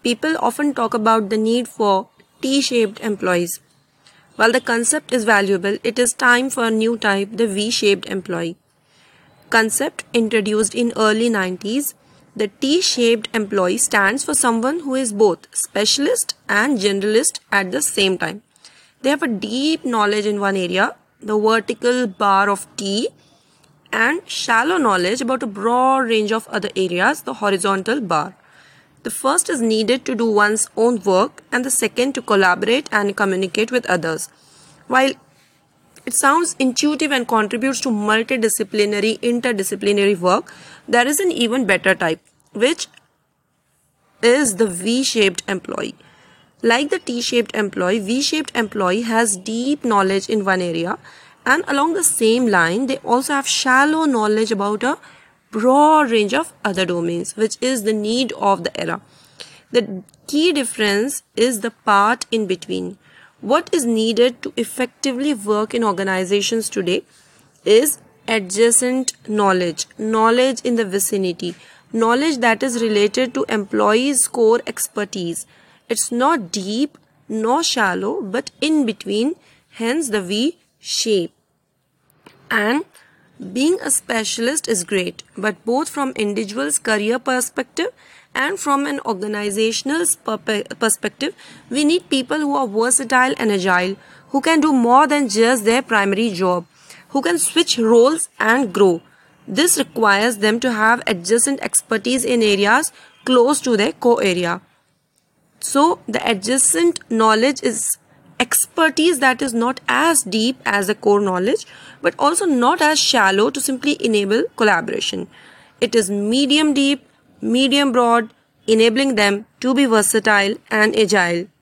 People often talk about the need for T-shaped employees. While the concept is valuable, it is time for a new type, the V-shaped employee. Concept introduced in early 90s, the T-shaped employee stands for someone who is both specialist and generalist at the same time. They have a deep knowledge in one area, the vertical bar of T, and shallow knowledge about a broad range of other areas, the horizontal bar. The first is needed to do one's own work and the second to collaborate and communicate with others. While it sounds intuitive and contributes to multidisciplinary, interdisciplinary work, there is an even better type, which is the V-shaped employee. Like the T-shaped employee, V-shaped employee has deep knowledge in one area, and along the same line, they also have shallow knowledge about a broad range of other domains, which is the need of the era. The key difference is the part in between. What is needed to effectively work in organizations today is adjacent knowledge, knowledge in the vicinity, knowledge that is related to employees' core expertise. It's not deep nor shallow, but in between, hence the V shape. And being a specialist is great, but both from individual's career perspective and from an organizational perspective, we need people who are versatile and agile, who can do more than just their primary job, who can switch roles and grow. This requires them to have adjacent expertise in areas close to their core area. So, the adjacent knowledge is expertise that is not as deep as the core knowledge, but also not as shallow to simply enable collaboration. It is medium deep, medium broad, enabling them to be versatile and agile.